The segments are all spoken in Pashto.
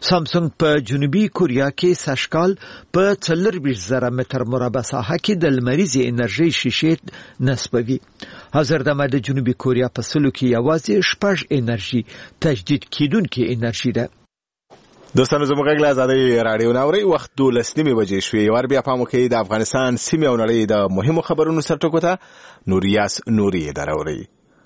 سامسونګ په جنوبي کوریا کې سشکال په 40,000 متر مربع ساحه کې د لمریزې انرژي شیشې نصبوي. حاضردمه د جنوبي کوریا په سلو کې یوازې 6 انرژي تجدید کیدونکې انرژي ده. دوستانو زموږ غږ له آزادۍ راډیو ناوري وخت 12 بجې شوې. ور بیا پام وکړئ د افغانستان سیمې او نړۍ د مهمو خبرونو سرټکو ته نوریاس نوري دراوري.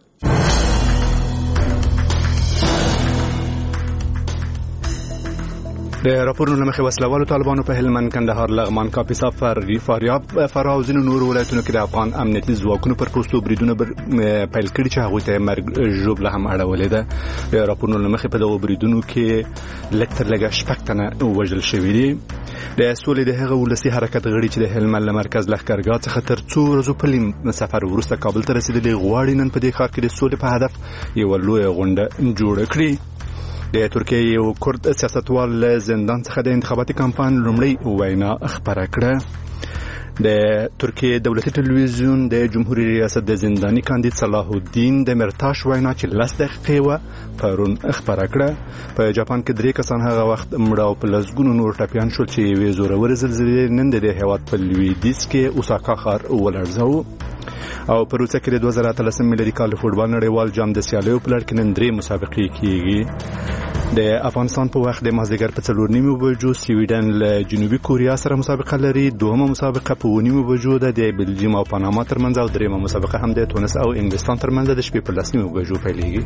د راپورونو مخې وسلوالو طالبانو په هلمند، کندهار، لغمان، کاپیسا، فاریاب، فراه او ځینو نورو ولایتونو کې د افغان امنیتي ځواکونو پر پوستو بریدونه پیل کړي چې هغوی ته مرګ ژوبله هم اړولې ده. د راپورونو مخې په دغو بریدونو کې لږ تر لږه 6 تنه وژل شوي دي. د سولې د هغه ولسي حرکت غړي چې د هلمند له مرکز لښکرګاه څخه تر 2 ورځو په سفر وروسته کابل ته رسیدلي غواړي نن په دې ښار کې د سولې په هدف یوه لویه غونډه جوړه کړي. د ترکیه یو کورد سیاستوال له زندان څخه د انتخاباتي کمپاین لومړۍ وینا خپره کړه. د ترکیه دولتي تلویزیون د جمهوریت ریاست د زنداني کاندید صلاح الدین د مرتاش وینا چې 10 دقیقې و پرون خپره کړه. په جاپان کې 3 کسان هغه وخت مړه او په لسګونو نور ټپیان شول چې یوې زورورې زلزلې نن د هېواد په لویدیځ کې اوساکا ښار ولړزاوه. او په روسیه کې د 2013 میلادي کال فوټبال نړیوال جام د سیالیو په لړ کې نن 3 مسابقې کیږي. د افغانستان په وخت د مازدیګر په 4:30 بجو سویډن له جنوبي کوریا سره مسابقه لري. دوهمه مسابقه په 9:30 بجو د بلجیم او پاناما ترمنځ او دریمه مسابقه هم د تونس او انګلستان ترمنځ د شپې په 10:30 بجو پیلېږي.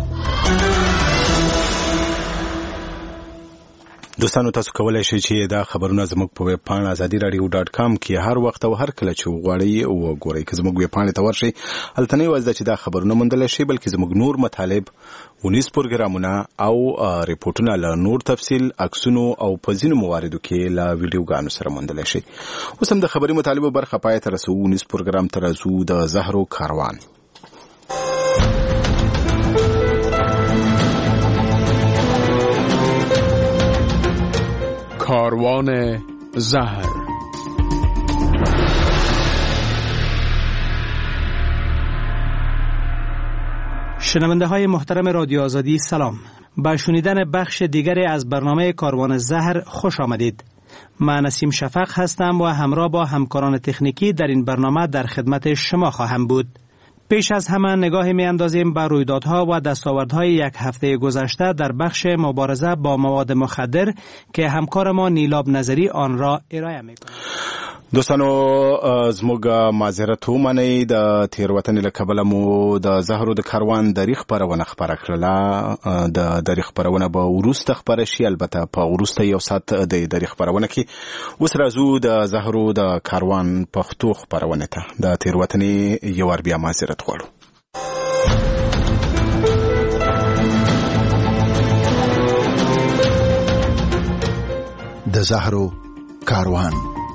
دوستانو تاسو کولای شئ چې دا خبرونه زموږ په ویب پاڼه azadi.radio.com کې هر وخت او هر کله چې وغواړئ وګورئ. که زموږ ویب پاڼې ته ورشئ هلته نه یوازې چې دا خبرونه موندلی شئ بلکې زموږ نور مطالب، ونیز پروګرامونه او ریپورټونه له نور تفصیل، عکسونو او په ځینو مواردو کې له ویډیوګانو سره موندلی شئ. اوس هم د خبري مطالبو برخه پای ته رسوو. ونیز پروګرام ته راځو. د زهرو کاروان. کاروان زهر. شنونده های محترم رادیو آزادی سلام. با شنیدن بخش دیگری از برنامه کاروان زهر خوش آمدید. من نسیم شفق هستم و همراه با همکاران تکنیکی در این برنامه در خدمت شما خواهم بود. پیش از همه نگاهی می‌اندازیم به رویدادها و دستاوردهای یک هفته گذشته در بخش مبارزه با مواد مخدر که همکار ما نیلاب نظری آن را ارائه می‌کند. دوستانو زموږ معذرت ومنئ. د تیروتنې له کبله مو د زهرو د کاروان دری خپرونه خپره کړله. د دری خپرونه به وروسته خپره شي، البته په وروسته یو ساعت د دری خپرونه کې. اوس راځو د زهرو د کاروان پښتو خپرونه ته. د تیروتنې یو ور بیا معذرت غواړو. د زهرو کاروان.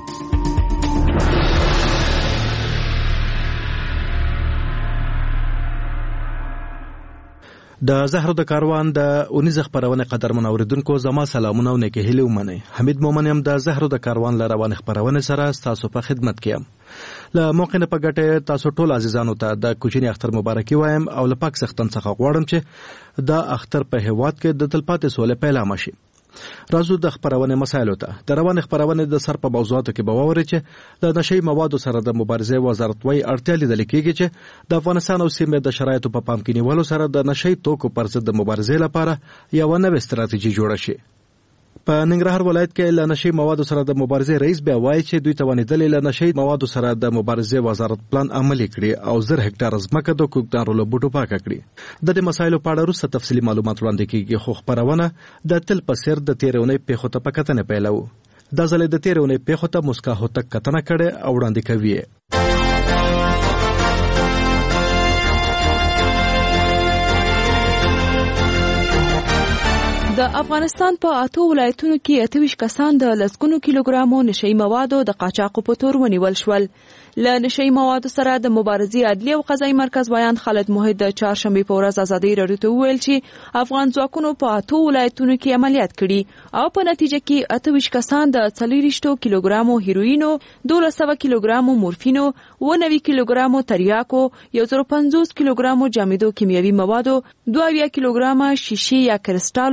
د زهرو د کاروان د اونیز خبرونه قدرمن اوریدونکو زما سلامونه او نیکه هیله ومنئ. حمید مومن یم د زهرو د کاروان لروان خبرونه سره تاسو په خدمت کې یم. له موقع نه په ګټه تاسو ټول عزیزانو ته د کوچنی اختر مبارکي وایم او له پاک سختن څخه غواړم چې دا اختر په هیواد کې د تلپاتې سولې پیلامه شي. راځو د خبرونه مسایلو ته. د روان خبرونه د سر په موضوعاتو کې به واورئ چې د نشي موادو سره د مبارزې وزارت وايي اړتیا لیدل کېږي چې د افغانستان او سیمې د شرایطو په پام کې نیولو سره د نشي توکو پر ضد د مبارزې لپاره یو نوې ستراتیژي جوړه شي. په ننګرهار ولایت کې له نشي موادو سره د مبارزې رئیس بیا وایي چې دوی توانیدل له نشي موادو سره د مبارزې وزارت پلان عملي کړي او 1000 هکټار ځمکه د کوکدارو له بوټو پاکه کړي. د دې مسایلو په اړه وروسته تفصیلي معلومات وړاندې کیږي، خو خبرونه د تل په سر د تیرونې پیښو ته پکتنه پیلو. د ځلې د تیرونې پیښو ته مسکا هوتک کتنه کړي او وړاندې کوي. د افغانستان په 8 ولایتونو کې 28 کسان د لسګونو کیلوګرامو نشئی موادو د قاچاقو په تور ونیول شول. له نشئی موادو سره د مبارزې عدلي او قضایي مرکز ویان خالد موحد د چهارشنبه په ورځ ازادي راډیو ته وویل چې افغان ځواکونو په 8 ولایتونو کې عملیات کړي او په نتیجه کې 28 کسان د 40 کیلوګرامو هیروینو، 1200 کیلوګرامو مورفینو، 90 کیلوګرامو تریاکو، 150 کیلوګرامو جامدو کیمیاوي موادو، 2 کیلوګرامه شیشې یا کرسټالو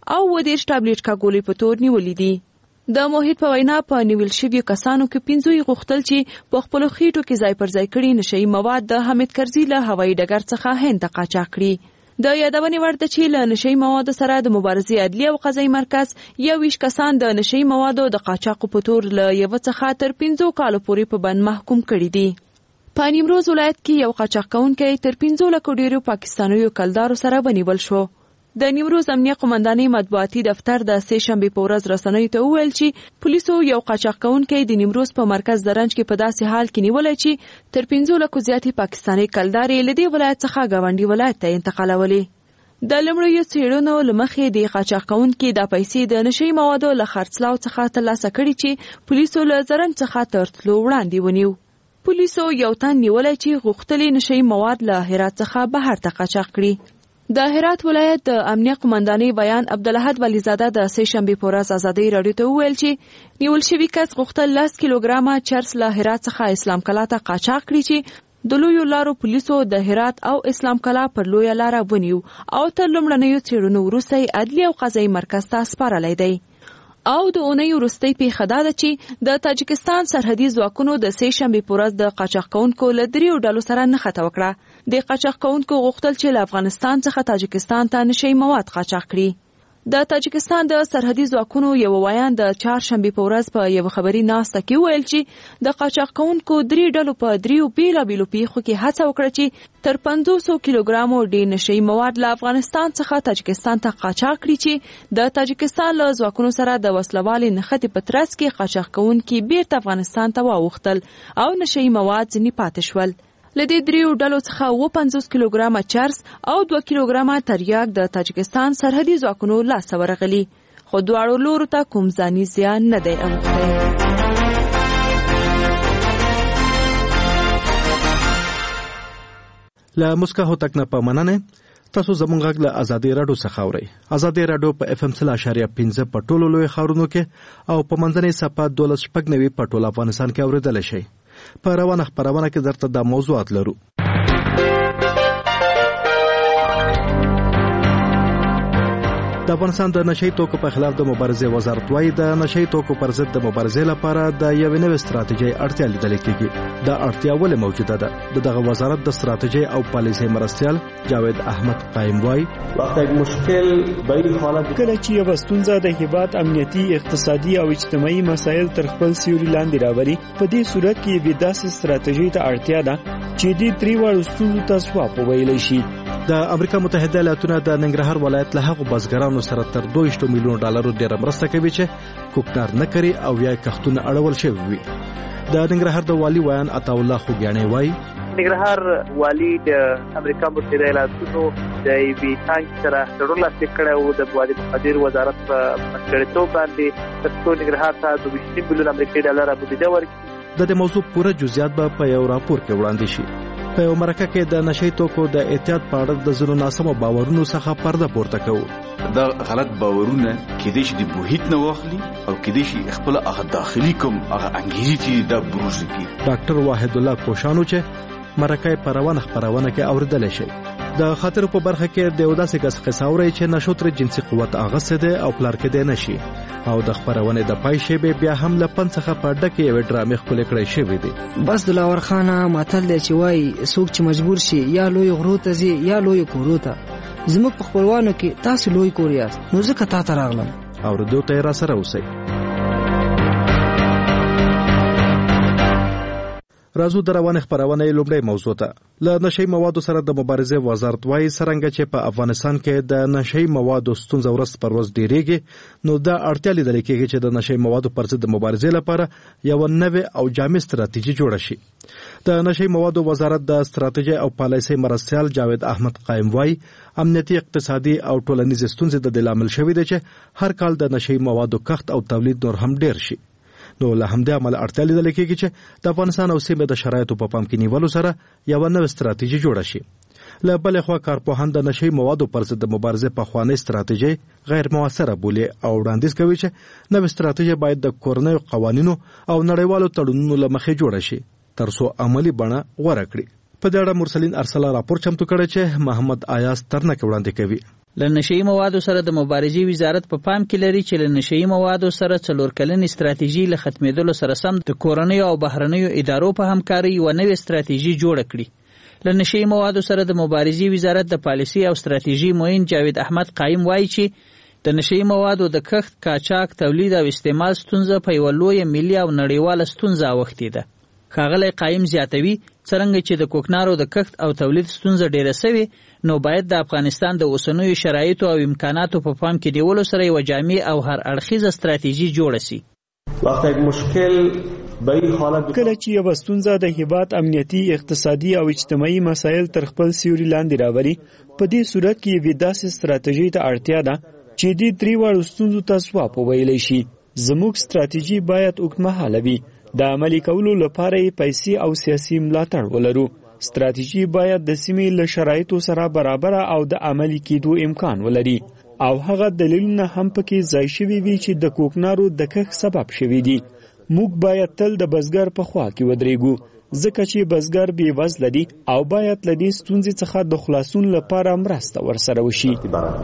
او 10 ټابلیټ کاګولې په تور نیولې دي. د موحد په وینا په نیول شویو کسانو کې 15 غوښتل چې په خپل خېټو کې ځای پر ځای کړي نشئی مواد د حامد کرزي له هوایي ډګر څخه هند ته قاچاق کړي. د یادونې وړ ده چې له نشئی موادو سره د مبارزې عدلیه او قضایي مرکز 21 کسان د نشئی موادو د قاچاق په تور له یو څخه تر 15 کالو پورې په بند محکوم کړي دي. په نیمروز ولایت کې یو قاچاق کوونکی تر 15 لکو ډیرو پاکستانیو کلدارو سره ونیول شو. د نیمروز امنیه قومندانۍ مطبوعاتي دفتر د سه شنبې په ورځ رسنیو ته وویل چې پولیسو یو قاچاق کوونکی د نیمروز په مرکز درنج کې په داسې حال کې نیولای چې تر 15 لکو زیاتې پاکستاني کلدارې له دې ولایت څخه ګاونډي ولایت ته انتقالولې. د لومړیو څېړنو له مخې د قاچاق کوونکي د پیسې د نشئی موادو له خرڅلاو څخه ترلاسه کړي چې پولیسو له زرنج څخه تر تلو وړاندې ونیو. پولیسو یو تن نیولای چې غوښتلې نشئی مواد له هرات څخه بهر ته قاچاق کړي. د هرات ولایت د امنیه قومندانۍ بیان عبدالاحد ولیزاده د سه شنبې په ورځ ازادۍ راډیو ته وویل چې نیول شوي کس غوښتل 10 کیلوګرامه چرس له هرات څخه اسلام کلا ته قاچاق کړي چې د لویو لارو پولیسو د هرات او اسلام کلا پر لویه لاره ونیو او تر لومړنیو څېړنو وروسته عدلیه او قضایي مرکز ته سپارلی دی. او د اونۍ وروستۍ پیښه دا ده چې د تاجکستان سرحدي ځواکونو د سه شنبې په ورځ د قاچاق کوونکو له 3 ډلو سره نښته وکړه. د قاچاق کوونکو غوښتل چې له افغانستان څخه تاجکستان ته نشئی مواد قاچاق کړي. د تاجکستان د سرحدي ځواکونو یو وایان د چهارشنبې په ورځ په یو خبري ناسته کې ویل چې د قاچاق کوونکو 3 ډلو په 3 بیلابیلو پیښو کې هڅه وکړه چې تر 500 کیلوګرامو ډیر نشئی مواد له افغانستان څخه تاجکستان ته قاچاق کړي چې د تاجکستان له ځواکونو سره د وسلوالې نښتې په ترڅ کې قاچاق کوونکي بیرته افغانستان ته واوښتل او نشئی مواد ځینې پاتې شول. له دې 3 ډلو څخه 50 کیلوګرامه چرس او 2 کیلوګرامه تریاک د تاجکستان سرحدي ځواکونو لاسته ورغلي، خو دواړو لورو ته کوم ځاني زیان نه دی اوښتی. له مسکا هوتک نه په مننه تاسو زموږ غږ له ازادي راډیو څخه اورئ. ازادي راډیو په FM 0.5 په ټولو لوی ښارونو کې او په منځنۍ صفحه 12.9 په ټول افغانستان کې اوریدل شي. په روانه خبرونه کې درته د موضوعات لرو. د افغانستان د نشئی توکو په خلاف د مبارزې وزارت وايي د نشئی توکو پر ضد د مبارزې لپاره د یو نوې ستراتیژي اړتیا لیدل کېږي. دا اړتیا ولې موجوده ده؟ دغه وزارت د ستراتیژي او پالیسۍ مرستیال جاوید احمد قائم وايي وقتی مشکل به این حالت کله چې یو ستونزه د هیواد امنیتي، اقتصادي او اجتماعي مسایل تر خپل سیوري لاندې راوړي، په دې صورت کې به داسې ستراتیژي ته اړتیا ده چې دې تریوړو ستونزو ته ځواب وویلی شي. د امریکا متحده ایالاتونو د ننګرهار ولایت له هغو بزګرانو سره تر 2 میلیون ډالرو ډیره مرسته کوي چې کوکنار نه کوي او یا کښتونه اړول شوی وي. د ننګرهار د والي ویان عطا الله خوګیاڼي وایي ننګرهار والي د امریکا متحده ایالاتونو د وی تانک سره تړون لاسلیک کړی و د وادي مقدیر وزارت په مشرتوب باندې ترڅو ننګرهار ته 2 میلیون امریکایي ډالر بودیجه ورکړي. د دې موضوع پوره جزئیات به په یو راپور کې وړاندې شي. په یو مرکه کې د نشئی توکو د احتیاط په اړه د ځینو ناسمو باورونو څخه پرده پورته کوو. دا غلط باورونه کېدای شي د بوهیت نه واخلي او کېدای شي خپل هغه داخلي کوم هغه انګیزي چې دا بروز کی. ډاکټر واحد الله کوشانو چې مرکه په روانه خبرونه کې اوریدل شي. د خاطر په برخه کې د اوداسه کس قصاوري چې نشوتر جنسي قوت اغسه ده او پلار کې ده نشي او د خبرونه د پای شی به بیا هم لپن څخه په ډکه یو ډرامې خپل کړی شوی دی. بس د لاور خانه ماتل دی چې وای څوک چې مجبور شي یا لوی غرو ته زی یا لوی کورو ته. زموږ په خپلوانو کې تاسو لوی کوریاست، نو ځکه تا ته راغلم. او ردو ته را سره اوسئ. راځو د روانه خبرونه لومړی موضوع ته. له نشئی موادو سره د مبارزې وزارت وايي څنګه چې په افغانستان کې د نشئی موادو ستونزه ورځ پر ورځ ډیریږي، نو دا اړتیا لیدل کېږي چې د نشئی موادو پر ضد د مبارزې لپاره یو نوې او جامع ستراتیژي جوړه شي. د نشئی موادو وزارت د ستراتیژي او پالیسۍ مرستیال جاوید احمد قائم وايي امنیتي، اقتصادي او ټولنیز ستونزې د لامل شوې دي چې هر کال د نشئی موادو کښت او تولید نور هم ډیر شي. نو له همدې عمل اړتیا لیدل کېږي چې د افغانستان او سیمې د شرایطو په پام کې نیولو سره یو نوې ستراتیژي جوړه شي. له بلې خوا کارپوهان د نشئی موادو پر ضد د مبارزې په خواني ستراتیژي غیر موثره بولي او وړاندیز کوي چې نوې ستراتیژي باید د کورنیو قوانینو او نړیوالو تړونونو له مخې جوړه شي ترڅو عملی بڼه غوره کړي. په دې اړه مرسلین ارسلا راپور چمتو کړی چې محمد آیاز ترنک وړاندې کوي. له نشئی موادو سره د مبارزې وزارت په پام کې لري چې له نشئی موادو سره 4 کلنې ستراتیژي له ختمېدلو سره سم د کورنیو او بهرنیو ادارو په همکاري یو نوې ستراتیژي جوړه کړي. له نشئی موادو سره د مبارزې وزارت د پالیسي او ستراتیژي معین جاوید احمد قایم وایي چې د نشئی موادو د کښت، قاچاق، تولید او استعمال ستونزه په یوه لویه ملي او نړیواله ستونزه اوښتې ده. ښاغلی قایم زیاتوي څرنګه چې د کوکنارو د کښت او تولید ستونزه ډیره سوي، نو باید د افغانستان د اوسنیو شرایطو او امکاناتو په پام کې نیولو سره یوه جامع او هر اړخیزه ستراتیژي جوړه سي. وقتی مشکل کله چې یو ستونزه د هیواد امنیتي، اقتصادي او اجتماعي مسایل تر خپل سیوري لاندې راولي، په دې صورت کې یوې داسې ستراتیژۍ ته اړتیا ده چې دې درې ستونزو ته ځواب وویلی شي. زموږ ستراتیژي باید اوږدمهاله وي. د عملي کولو لپاره یې پیسې او سیاسي ملاتړ ولرو. ستراتیژي باید د سیمې له شرایطو سره برابره او د عملي کېدو امکان ولري، او هغه دلیلونه هم پکې ځای شوي وي چې د کوکنارو د کښت سبب شوي دي. موږ باید تل د بزګر په خوا کې ودرېږو، ځکه چې بزګر بې وزله دي او باید له دې ستونزې څخه د خلاصون لپاره مرسته ورسره وشي.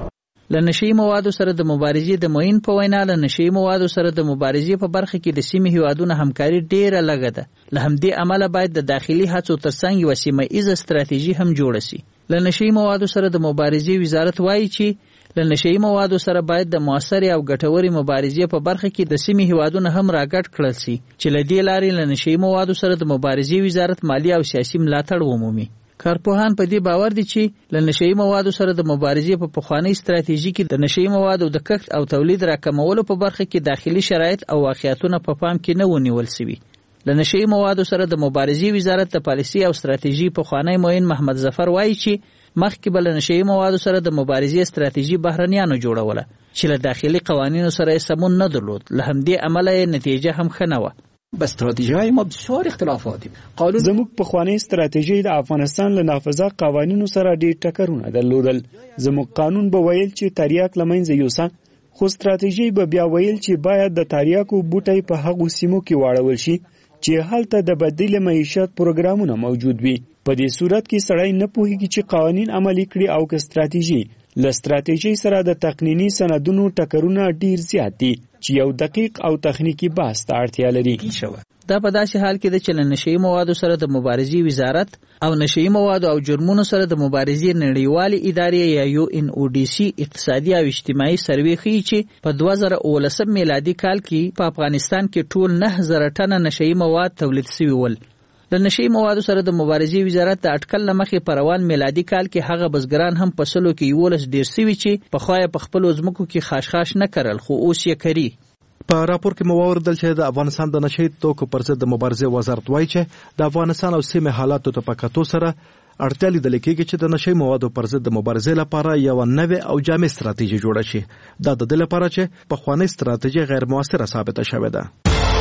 له نشئی موادو سره د مبارزې د معین په وینا له نشئی موادو سره د مبارزې په برخه کې د سیمې هیوادونو همکاري ډیره لږه ده. له همدې امله باید د داخلي هڅو ترڅنګ یوه سیمه ایزه ستراتیژي هم جوړه سي. له نشئی موادو سره د مبارزې وزارت وایي چې له نشئی موادو سره باید د موثرې او ګټورې مبارزې په برخه کې د سیمې هیوادونه هم راګډ کړل سي چې له دې لارې له نشئی موادو سره د مبارزې وزارت مالی او سیاسي ملاتړ ومومي. کارپوهان په دې باور دي چې له نشئی موادو سره د مبارزې په پخوانۍ ستراتیژي کې د نشئی موادو د کښت او تولید راکمولو په برخه کې داخلي شرایط او واقعیتونه په پام کې نه ونیول سوي. له نشئی موادو سره د مبارزې وزارت د پالیسي او ستراتیژي پخوانی معین محمد ظفر وایي چې مخکې به له نشئی موادو سره د مبارزې ستراتیژي بهرنیانو جوړوله چې له داخلي قوانینو سره یې سمون نه درلود. له همدې امله یې نتیجه هم ښه نه وه. استراتیژی‌های ما بسیار اختلافاتی. زموږ پخوانی ستراتیژي د افغانستان له نافذه قوانینو سره ډېر ټکرونه درلودل. زموږ قانون به ویل چې تریاک له منځه یوسه، خو ستراتیژي به بیا ویل چې باید د تریاکو بوټی په هغو سیمو کې واړول شي چې هلته د بدیل معیشت پروګرامونه موجود وي. په دې صورت کې سړی نه پوهیږي چې قوانین عملي کړي او که ستراتیژي. له ستراتیژۍ سره د تقنیني سندونو ټکرونه ډیر زیات دي چې یو دقیق او تخنیکی بحث ته اړتیا لري. دا په داسې حال کې ده چې له نشئی موادو سره د مبارزې وزارت او نشئی موادو او جرمونو سره د مبارزې نړیوالې ادارې یا UNODC اقتصادي او اجتماعي سروې ښیي چې په 2019 میلادي کال کې په افغانستان کې ټول 9000 ټنه نشئی مواد تولید شوي ول. له نشئی موادو سره د مبارزې وزارت د اټکل له مخې په روان میلادي کال کې هغه بزګران هم په سلو کې 11 ډیر سوي چې پخوا یې په خپلو ځمکو کې خاشخاش نه کرل، خو اوس یې کري. په راپور کې مو واوریدل چې د افغانستان د نشئی توکو پر ضد د مبارزې وزارت وایي چې د افغانستان او سیمې حالاتو ته په کتو سره اړتیا لیدل کېږي چې د نشئی موادو پر ضد د مبارزې لپاره یو نوې او جامع ستراتیژي جوړه شي. دا د دې لپاره چې پخوانۍ ستراتیژي غیر موثره ثابته شوې ده.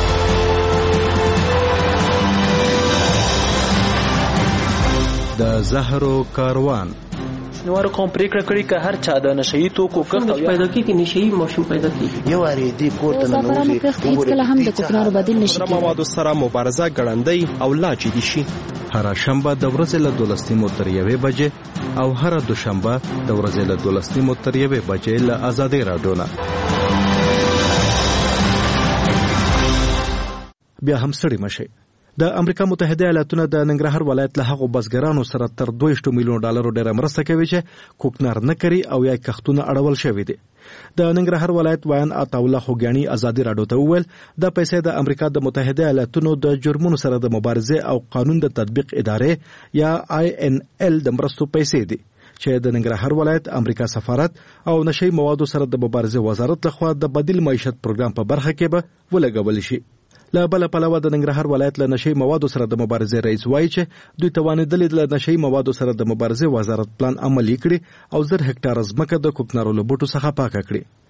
د زهرو کاروان شنوارو قوم پریکړه کړې که هر چا د نشئی توکو کښت پیدا کړي نشئی ماشوم پیدا کړي یو اړې دی کوټه نه نوځي هیڅ کله هم د کوکنارو بدیل نشي کېدای. موادو سره مبارزه ګړندۍ او لا جدي شي. هر شنبه د ورځې له 12 تر 1 بجې او هر دوشنبه د ورځې له 12 تر 1 بجې له آزادۍ راډیو نه. بیا هم ستړي مشئ. د امریکا متحده ایالاتونو د ننګرهار ولایت له هغو بزګرانو سره تر 2 میلیون ډالر ډیره مرسته کوي چې کوکنار نه کوي او یا کښتونه اړول شوی دي. د ننګرهار ولایت وایان عطاالله خوګیانی ازادي راډیو ته وویل د پیسې د امریکا د متحده ایالاتونو د جرمونو سره د مبارزې او قانون د تطبیق ادارې یا INL د مرستو پیسې دي چې د ننګرهار ولایت امریکا سفارت او نشئی موادو سره د مبارزې وزارت لخوا د بدیل معیشت پروګرام په برخه کې به ولګول شي. له بل پلوه د ننګرهار ولایت له نشئی موادو سره د مبارزې رئیس وایي چې دوی توانیدلې له نشئی موادو سره د مبارزې وزارت پلان عملي کړي او 1000 هکټار ځمکه د کوکنارو له بوټو څخه پاکه کړي.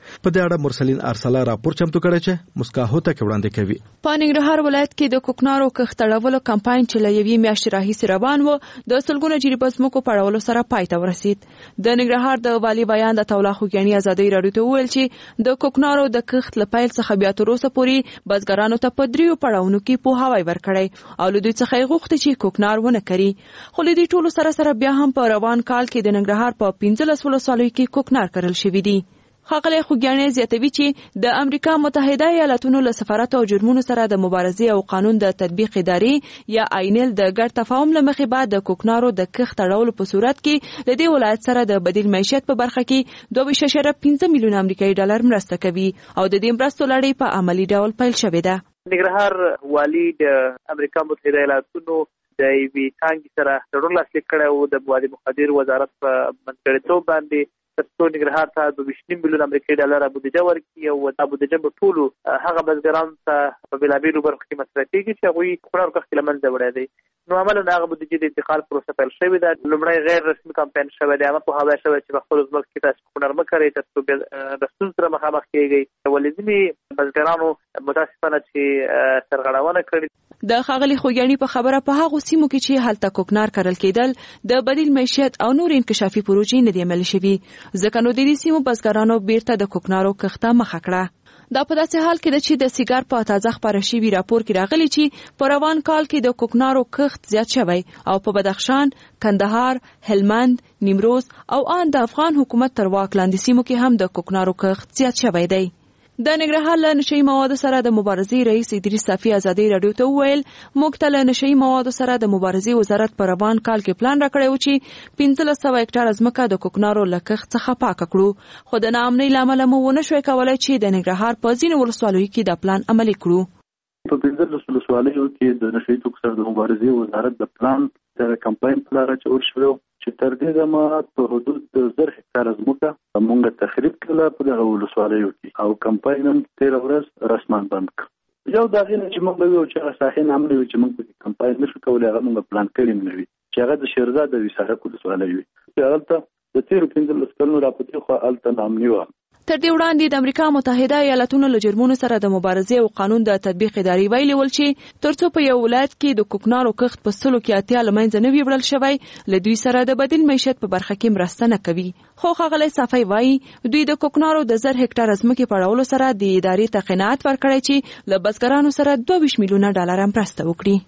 په دې اړه مرسلین ارسلا راپور چمتو کړی چې مسکاهوته کې وړاندې کوي. په ننګرهار ولایت کې د کوکنارو کښت اړولو کمپاین چې له یوې میاشتې راهیسې روان و د سلګونو جریبه ځمکو په اړولو سره پای ته ورسید. د ننګرهار د والي بیان د تولا خوګیاني ازادي راډیو ته وویل چې د کوکنارو د کښت له پیل څخه بیا تر اوسه پورې بزګرانو ته په 3 پړاوونو کې پوهاوی ورکړی او له دوی څخه یې غوښتي چې کوکنار ونه کري. خو له دې ټولو سره بیا هم په روان کال کې د ننګرهار په 15 ولسوالیو کې کوکنار کرل شوي دي. ښاغلی خوګیاني زیاتوي چې د امریکا متحده ایالاتونو له سفارت او جرمونو سره د مبارزې او قانون د تطبیق ادارې یا آینل د ګډ تفاهم له مخې بعد د کوکنارو د کښت اړولو په صورت کې له دې ولایت سره د بدیل معیشت په برخه کې 2.5 میلیون امریکایي ډالر مرسته کوي او د دې مرستو لړۍ په عملی ډول پیل شوې ده. ننګرهار والي د امریکا متحده ایالاتونو د یوې څانګې سره تړون لاسلیک کړی و د مواد مخدر وزارت په منځګړیتوب باندې ترڅو ننګرهار ته 2.5 میلیون امریکایي ډالر بودیجه ورکړي او دا بودیجه به ټولو هغه بزګرانو ته په بېلابېلو برخو کې مصرف کېږي چې هغوی کوکنارو کښت له منځه وړی دی. نو عملاً هغه بودیجې د انتقال پروسه پیل شوې ده. لومړی غیر رسمي کمپاین شوی دی، عامه پوهاوی شوی چې په خپلو ځمکو کې تاسو کوکنار مه کرئ ترڅو د ستونزو سره مخامخ کېږئ. ولې ځینې بزګرانو متاسفانه چې سرغړونه کړې. د ښاغلي خوګیاني په خبره په هغو سیمو کې چې هلته کوکنار کرل کېدل د بدیل معیشت او نور انکشافي پروژې نه دي عملي شوي، ځکه نو د دې سیمو بزګرانو بیرته د کوکنارو کښت ته مخه کړه. دا په داسې حال کې ده چې د سیګار په تازه خپاره شوي راپور کې راغلي چې په روان کال کې د کوکنارو کښت زیات شوی او په بدخشان، کندهار، هلمند، نیمروز او ان د افغان حکومت تر واک لاندې سیمو کې هم د کوکنارو کښت زیات شوی دی. د ننګرهار له نشئی موادو سره د مبارزې رئیس ادریس صافي ازادي راډیو ته وویل موږ ته له نشئی موادو سره د مبارزې وزارت په روان کال کې پلان راکړی و چې 1500 هکټاره ځمکه د کوکنارو له کښت څخه پاکه کړو، خو د ناامنۍ له امله مو ونه شوی کولی چې د ننګرهار په ځینو ولسوالیو کې دا پلان عملي کړو. په 15 ولسوالیو کې د نشئی توکو سره د مبارزې وزارت د پلان د کمپاین په لاره چور شوی چې تر دې دمه په حدود د 1000 هکټاره ځمکه موږ تخریب کړله په دغه ولسوالیو کې او کمپاین هم 13 ورځ رسمان بند کړ. یو دا غینه چې موږ به یو چې ساحې نام لري چې موږ په کمپاین نشو کولای، هغه موږ پلان کړی نه وي چې هغه د شیرزاد د وسارت ولسوالیو چې هغه ته د 13 کلونو راپورته خو الته نام نیو. تر دې وړاندې د امریکا متحده ایالاتونو له جرمونو سره د مبارزې او قانون د تطبیق ادارې ویلي ول چې ترڅو په یو ولایت کې د کوکنارو کښت په 80 له منځه نه وي وړل شوی، له دوی سره د بدیل معیشت په برخه کې مرسته نه کوي. خو ښاغلی صافي وایي دوی د کوکنارو د 1000 هکټاره ځمکې په اړولو سره د ادارې ته قناعت ورکړی چې له بزګرانو سره 22 میلیونه ډالر مرسته وکړي.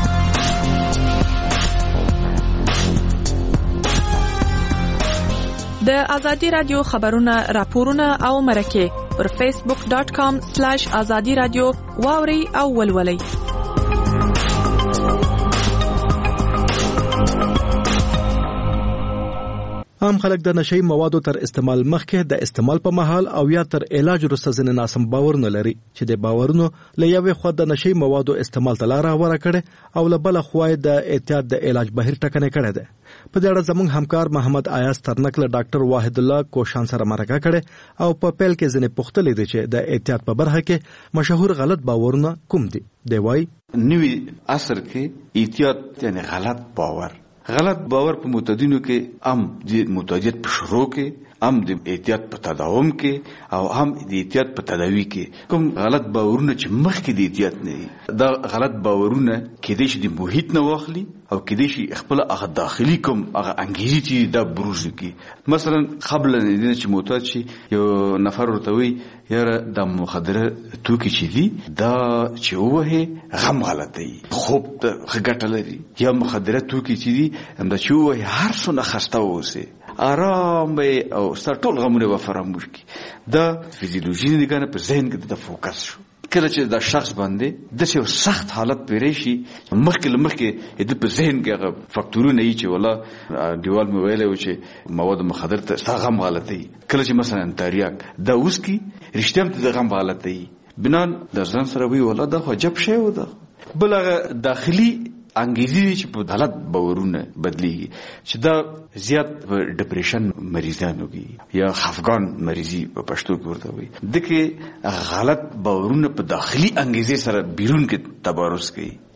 د ازادي رادیو خبرونه، راپورونه او مرکه پر facebook.com/azadi radio واوري او ولولئ. عام خلک د نشئی موادو تر استعمال مخکې د استعمال په مهال او یا تر علاج وروسته ځینې ناسم باور نه لري چې د باورونو له یوې خوا د نشئی موادو استعمال ته لاره هواره کړي او له بله خوا د احتیاط د علاج بهیر ټکنۍ کړی دی. په دې اړه زموږ همکار محمد ایاز ترنک له ډاکټر واحد الله کوشان سره مرکه کړې او په پیل کې ځینې پوښتلې دي چې د احتیاط په برخه کې مشهور غلط باورونه کوم دي. دی وایي نوی عصر کې احتیاط یعنی غلط باور په متدینو کې هم د متوجد په شروع کې هم د احتیاط په تداوم کې او هم د احتیاط په تداوی کې کوم غلط باورونه چې مخکې د احتیاط نه دا غلط باورونه کېدای شي د محیط نه واخلي او کېدای شي خپل هغه داخلي کوم هغه انګیزي چې دا بروز کی. مثلا قبل نه چې معتاد شي یو نفر ورته وي یاره د مخدره توکي چې دي دا چې وه غم غلط دی، خوب ته غټه لري، یا مخدره توکي چې دي هم دا چې وه هر څونه خسته اوسه آرام به او ستړ غمونه و فراموش کی. دا فزیولوژي نه په ذهن کې د فوکس شو. کله چې دا شخص باندې د یو سخت حالت پیری شي مخکې د په ذهن کې هغه فاکتورونه یې چې ولا دیوال مو ویلې و چې مواد مخدر ته څنګه غلطي، کله چې مثلا تریاک دا اوس کې رښتیا ته غم غلطي بنان د ځان سره وی ولا دا عجب شی و. دا بلغه داخلي انګیزي چې په غلط باورونه بدلیږي چې دا زیات په ډیپریشن مریضانو کې یا خفګان مریضي په پښتو کې ورته وي دغه غلط باورونه په داخلي انګیزه سره بیرون کې تبارز کوي.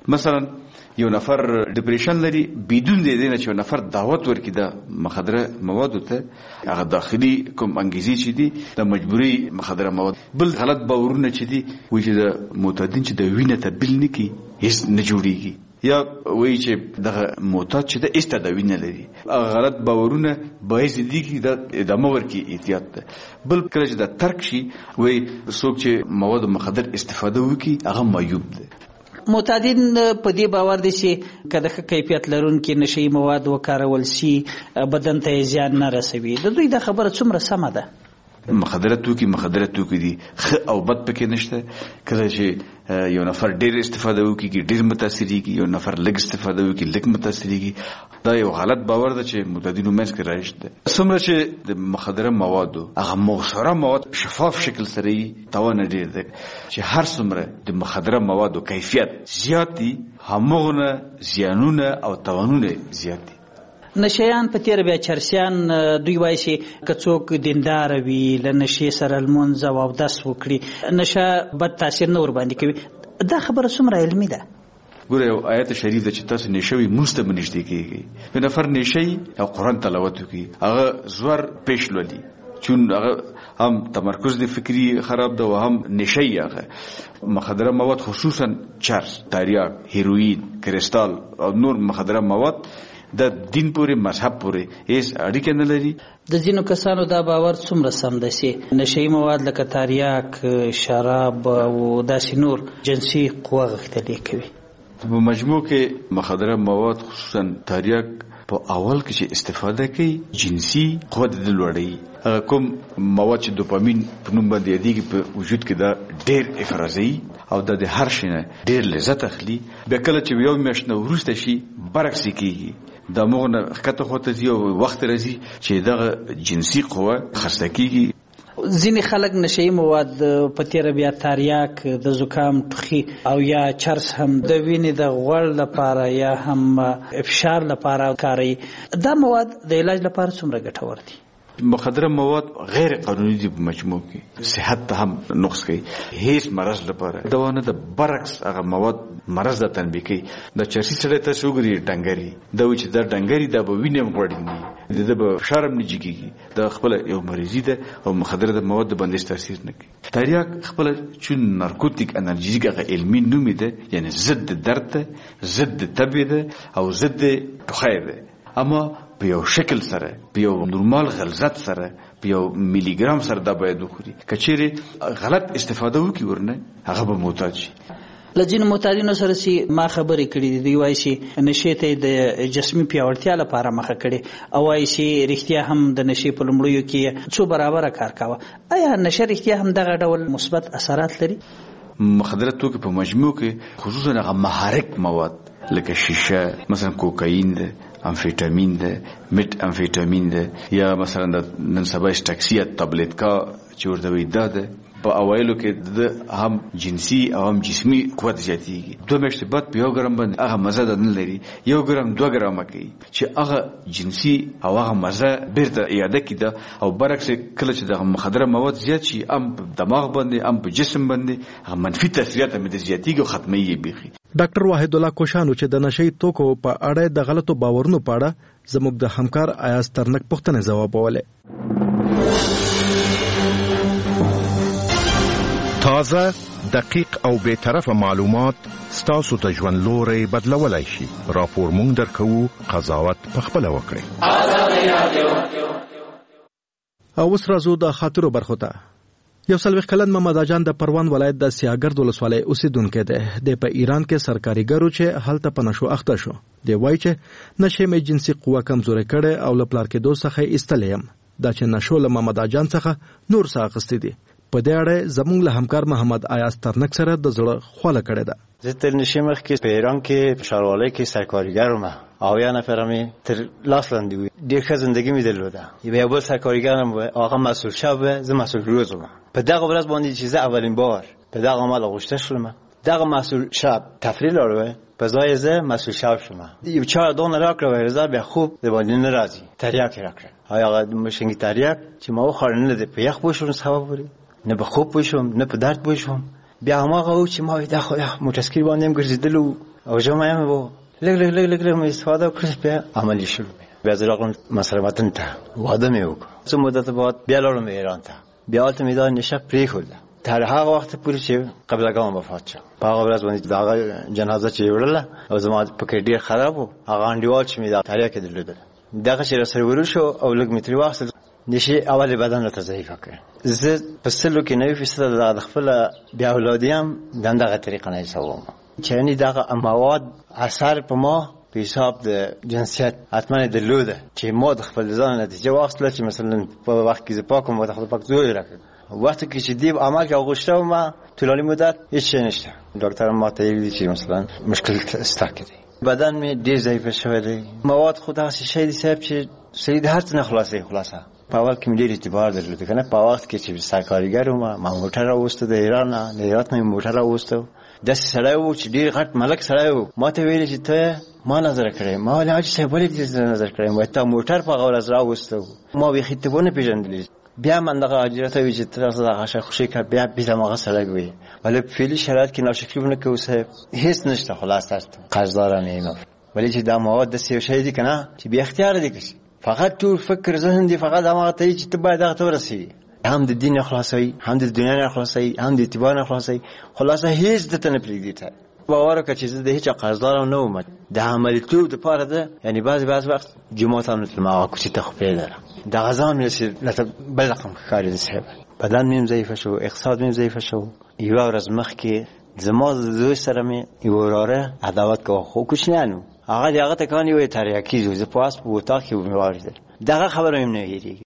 مثلا یو نفر ډیپریشن لري بدون د دې نه چې یو نفر دعوت ورکړي د مخدره موادو ته، هغه داخلي کوم انګیزې چې دي د مجبوري مخدره مواد، بل غلط باورونه چې دي وایي چې د معتادین چې د وینې تبدیل نه کړي هیڅ نه جوړیږي، یا وایي چې دغه معتاد چې د هیڅ تداوی نه لري. غلط باورونه باعث دي چې د ادامه ورکړي احتیاط ته. بل کله چې د ترک شي وایي څوک چې مواد مخدر استفاده وکړي هغه معیوب دی. معتادین په دې باور دي چې کله ښه کیفیت لرونکي نشي مواد وکارول شي بدن ته زیان نه رسوي. د دوی د خبره څومره سمه ده؟ مخدره توکي دي، ښه او بد پکې نشته. کله چې یو نفر ډېر استفاده وکړي ډېر متاثرېږي، یو نفر لږ استفاده وکړي لږ متاثرېږي. دا یو غلط باور ده چې معتادینو منځ کې راځي. څومره چې د مخدره موادو هغه مؤثره مواد شفاف شکل سره یې تاوان ډېر دی، چې هر څومره د مخدره موادو کیفیت زیات دي همغونه زیانونه او تاوانونه زیات دي. نشیان په تیر بیا چرسیان دوی وایي چې که څوک دیندار وي له نشې سره لمونځ او اودس وکړي نشه بد تاثیر نه ورباندې کوي. دا خبره څومره علمي ده؟ ګوره یو آیت شریف ده چې تاسو نشوي مونځ ته نږدې کېږئ. یو نفر نشي او قرآن تلاوت وکړي هغه زور پیش لولي، چون هغه هم تمرکز د فکری خراب ده و هم نشي. هغه مخدره مواد خصوصا چرس، تریاک، هیروئین، کریستال او نور مخدره مواد د دین پورې مذهب پورې هیڅ اړیکه نه لري. د ځینو کسانو دا باور څومره سم ده چې نشي مواد لکه تریاک، شراب او داسې نور جنسي قوه غښتلي کوي. په مجموع کې مخدره مواد خصوصا تریاک په اول کې چې استفاده کوي جنسي قوه د لوړوي. هغه کوم مواد چې دوپامین په نوم باندې یادېږي په وجود کې دا ډېر افرازي او د هر شي نه ډېر لذت اخلي. بیا کله چې یو میاشت نه وروسته شي برعکس کېږي، د مغنه ښکته خواته ځي او وخت راځي چې دغه جنسي قوه خرڅه کېږي. ځینې خلک نشي مواد په تیره بیا تریاک د زکام ټوخي او یا چرس هم د وینې د غوړ لپاره یا هم فشار لپاره کاروي. دا مواد د علاج لپاره څومره ګټور دي؟ مخدره مواد غیر قانوني دي په مجموع کې، صحت ته هم نقص کوي، هیڅ مرض لپاره دوا نه ده، برعکس هغه مواد مرض د تنبیه کوي. د چرسي سړی ته وګوري ډنګري دا وایي چې دا ډنګري دا به وینې غوړېږي، د به فشار هم نه جګېږي، دا خپله یو مریضي ده او مخدره د مواد باندې تاثیر نه کوي. تریاک خپله چون نارکوتیک انرژیک هغه علمي نوم ده، یعنی ضد درد ده، ضد تبې ده او ضد ټوخی ده، اما په یو شکل سره په یو نورمال غلظت سره په یو ملي ګرام سره دا باید وخوري. که چیرې غلط استفاده وکړي ورنه هغه به معتاد شي. له ځینو معتادینو سره چې ما خبرې کړې دي دوی وایي چې نشې ته د جسمي پیاوړتیا لپاره مخه کړې او وایي چې رښتیا هم د نشې په لومړیو کې څو برابره کار کاوه. آیا نشه رښتیا هم دغه ډول مثبت اثرات لري؟ مخدره توکي په مجموع کې خصوصا هغه محرک مواد لکه شیشه، مثلا کوکاین ده، امفیتامین ده، مت امفیتامین ده، یا مثلا د نن سبا ټاکسي تابلیټکا چې ورته وایي دا ده. په اوایلو کې د هم جنسي او هم جسمي قوت زیاتېږي. 2 میاشتې بعد په 1 ګرام باندې هغه مزه نه لري، 1 ګرام 2 ګرامه کوي چې هغه جنسي او هغه مزه بیرته اعاده کیده. او برعکس کله چې د مخدره مواد زیات شي هم په دماغ باندې هم په جسم باندې هغه منفي تاثیرات هم زیاتېږي او ختمي یې بيخي. ډاکټر واحد الله کوشانو چې د نشي توکو په اړه د غلطو باورونو په اړه زموږ د همکار ایاز ترنک پوښتنه ځوابوله. تازه، دقیق او بے طرفه معلومات ستاسو ته ژوند لوري بدلولای شي. راپور مونږ درکو، قضاوت پخپله وکړئ. او اوس راځو د خاطرو برخو ته. یو 40 کلن محمد اجان د پروان ولایت د سیاګرد ولسوالۍ اوسیدونکو دی. د په ایران کې سرکاري ګرو چې هلته په نشو اخته شو. دی وایي چې نشې مې جنسي قوه کمزورې کړې او له پلار کې دوه څخه ایستلې. دا چې نشو له محمد اجان څخه نور څه اخستې دي. په دې اړه زموږ له همکار محمد ایاز ترنک سره د زړه خوله کړې ده. زه تر نشې مخکې په ایران کې په ښاروالۍ کې سرکارګر وم او یا نفر مې تر لاس لاندې وي. ډېر ښه زندګي مې درلوده. یو بل سرکارګر هم هغه مسؤل شوی، زه مسؤل روز وم. په دغه ورځ باندې چې زه اولین بار په دغه عمل غوښته شوم، دغه مسؤل شب تفریح لرو په ځای زه مسؤل شوم. یو 4 دونه راکړه ورزه به خوب د باندې ناراضي تریاک راکړه. هغه مشنګي تریاک چې ما خورنه نه په یخ بوشون سبب وری، نه به خوب بوشم نه په درد بوشم. بیا هغه او چې ما دا خو متشکر باندې ګرځیدلو او جمعه مې وو لګ مې استفاده کړې بیا عملی شروع بیا زراغون مسله وطن ته واده مې وکړ څه مدت بعد بیا لاړم ایران ته بیا البته مې دا نشه پریښول تر هغه وخت پورې چې قبل هغه وفات شو په هغه ورځ باندې دا جنازه چې وړله او زما په کې ډیر خراب وو هغه انډیوال چې مې دا تاریخ کې درلودل دغه چې رسول ورو شو او لګ متری واخل نشي اول بدن ته ضعیف کړ زه په سلو کې 90% د خپل بیا اولادیم دغه طریقه نه حسابوم چې نه دغه مواد اثر په ما په حساب د جنسیت حتما درلوده چې ما د خپل ځان نتیجه واخله چې مثلا په وخت کې پاکم و د خپل پاک زوی راکړ وقتی که چی دیب عمل که آغوشته و ما طولانی مدت هیچ چی نشته دکترم ما تاییدی چی مثلا مشکل استاکیدی بدن می دیر ضعیف شده مواد خود هستی شایدی صاحب چی سرید هرچ نخلاصه په اول کې ملي اعتبار درلود کنه په وخت کې چې سرکارګر ما موټر راوسته د ایران نه ایران مې موټر راوسته د سړی و چې ډیر غټ ملک سړی و ما ته ویل چې ته ما نظر کړې ما ولې اج څه بلې دې نظر کړې ما ته موټر په غوړ از راوسته ما وی خطبونه پیژندلې بیا من دغه اجرته وی چې تر څه دغه خوشی کړ بیا به ما سړی وی ولې فعلی شرایط کې ناشکریونه کې اوسه هیڅ نشته خلاص است قرضدار نه نه ولی چې دا مواد د سی شي دي کنه چې بیا اختیار دي کړي فقط ټول فکر ذهن دي فقط هغه ته چې ته باید هغه ورسې هم د دین اخلاصي هم د دنیا اخلاصي هم د اعتبار اخلاصي خلاصه هیڅ د تنه پریږدي ته باور وکړه چې د هیڅ قرضدار نه ومه د عملیتوب د پاره ده یعنی بعض وخت جمعه هم ما کوڅه ته خو پیدا د غزام لته بل رقم کاری دي صاحب بدن مې ضعیف شو اقتصاد مې ضعیف شو یو ورځ مخکې زما زوی سره مې یو وراره عداوت کوه خو کوچنیانو هغه ته کانی وې تریاکی زو پاس په وتا کې وموارد دغه خبره مې نه هېریږي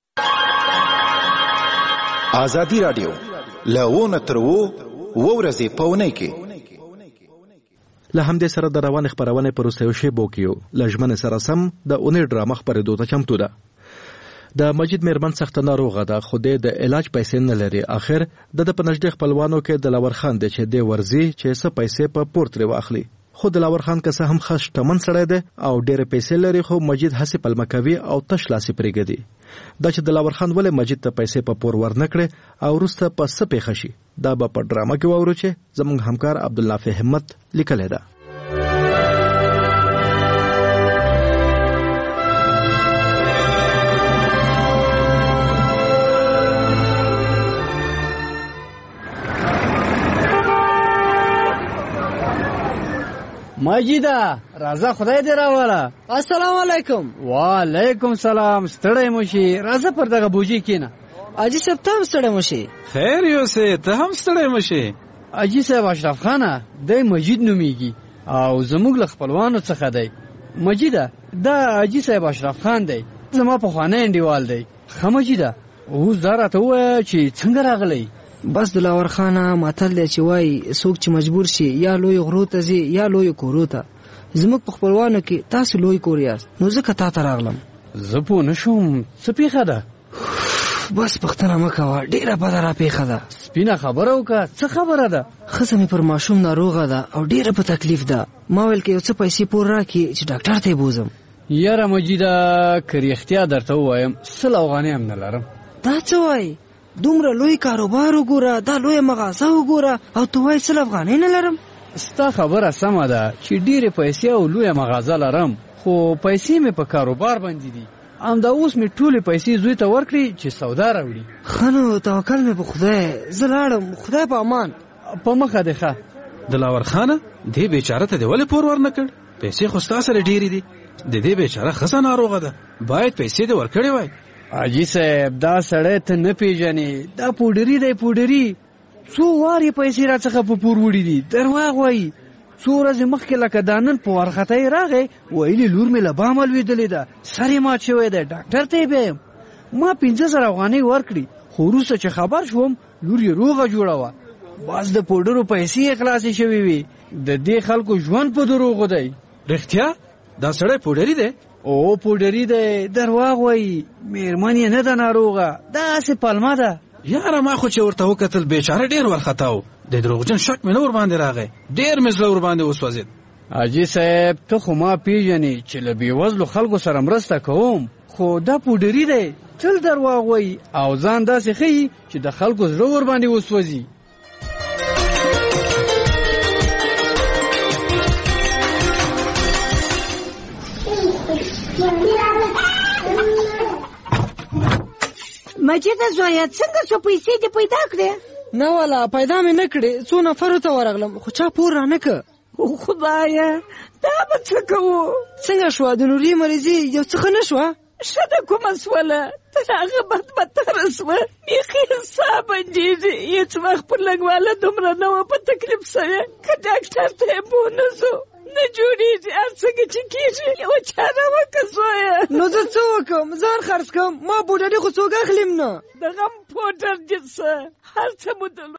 ازادي رادیو لونه ترو ورځې پونه کې له همدې سره د روان خبرونه پروسته شی بوکیو لجمن سره سم د اونې ډرامه خبرېدو ته چمتو ده د مجید مهربان سخت ناروغه ده خو د علاج پیسې نه لري اخر د پنځډ خپلوانو کې د لور خان د چې د ورزي چې څه پیسې په پورتري واخلي خو د لور خان که څه هم خښ تمن سره ده او ډېر پیسې لري خو مجید هسي پلمکوي او تش لاسي پرېګدي دا چې د لور خان ولې مجید ته پیسې په پور ورنکړي او وروسته په سپې خشي دا په ډرامه کې وورو چې زموږ همکار عبد الله همت لیکل ده مجیده راځه خدای دې راوړه السلام علیکم وعلیکم سلام ستړی مشي راځه پر دغه بوجي کینه اجي صاحب ته ستړی مشي خیر یوسه ته هم ستړی مشي اجي صاحب اشرف خانه د مجید نوميږي او زموږ له خپلوانو څخه دی مجیده دا اجي صاحب اشرف خان دی زما په خوانه انډیوال دی خمجیده اوس دا راته و چې څنګه راغلی بس د لور خانه ماتل دی چې وای څوک چې مجبور شي یا لوی غرو ته ځي یا لوی کورو ته زموږ په خپلوانو کې تاسو لوی کور یاست نو ځکه تا ته راغلم زه پوه نشوم څه پیښه ده بس پښتنه مه کوه ډېره بده را پیښه ده سپینه خبره وکړه څه خبره ده ښځه مې پر ماشوم ناروغه ده او ډېره په تکلیف ده ما ویل که یو څه پیسې پور راکړي چې ډاکټر ته یې بوزم یاره مجیده که رښتیا درته ووایم 100 افغانۍ هم نه لرم دا څه وایي دومره لوی کاروبار وګوره دا لوی مغازه وګوره او تو وای 100 افغانۍ نه لرم ستا خبره سمه ده چې ډېرې پیسې او لوی مغازه لرم خو پیسې مې په کاروبار باندې دي همدا اوس مې ټولې پیسې زوی ته ورکړي چې سودا راوړي ښه نو توکل مې په خدای زه لاړم خدای په امان په مخه دې ښه د لاور خانه دې بیچاره ته دې ولې پور ورنکړ پیسې خو ستا سره ډېرې دي د دې بیچاره ښځه ناروغه ده باید پیسې دې ورکړې وای اجي صاحب دا سړی ته نه پیژنې دا پوډري دی پوډري څو وارې پیسې راڅخه په پور وړي دي درواغ وایي څو ورځې مخکې لکه دا نن په وارخطۍ راغی ویلي لور مې له بامه لوېدلې ده سر یې مات شوی دی ډاکټر ته یې بیایم ما 15,000 افغانۍ ورکړي خو وروسته چې خبر شوم لور یې روغه جوړه وه بس د پوډرو پیسې یې خلاصې شوې وي د دې خلکو ژوند په دروغو دی رښتیا دا سړی پوډري دی او پوډري دی درواغ وایي میرمن یې نه ده ناروغه داسې پلمه ده یاره ما خو چې ورته وکتل بیچاره ډېر ورخطا و د دروغجن شک مې نه ورباندې راغی ډېر مې زړه ورباندې وسوځېد حاجي صاحب ته خو ما پیژنې چې له بېوزلو خلکو سره مرسته کوم خو دا پوډري دی تل درواغ وایي او ځان داسې ښیي چې د خلکو زړه ورباندې وسوځي مجیده زویه څنګه څو پیسې دې پیدا کړې؟ نه والا پیدا مې نه کړې، څو نفرو ته ورغلم خو چا پور رانه که. خدایه دا به څه کوو؟ څنګه شوه د نوري مریضي یو څه ښه نه شوه؟ ښه ده کومه سوله تر هغه بدبتره سوه، بیخي حساب بندېږي. هېڅ وخت پر لږواله دومره نه وه په تکلیف سوې، که ډاکټر ته یې پوه نه سو نه جوړېږي. هر څنګه چې کېږي یوه چاره وکړه زویه. نو زه څه وکړم؟ ځان خرڅ کړم، ما بوډري خو څوک اخلیم نه. د غم پوډر دې څه هر څه مو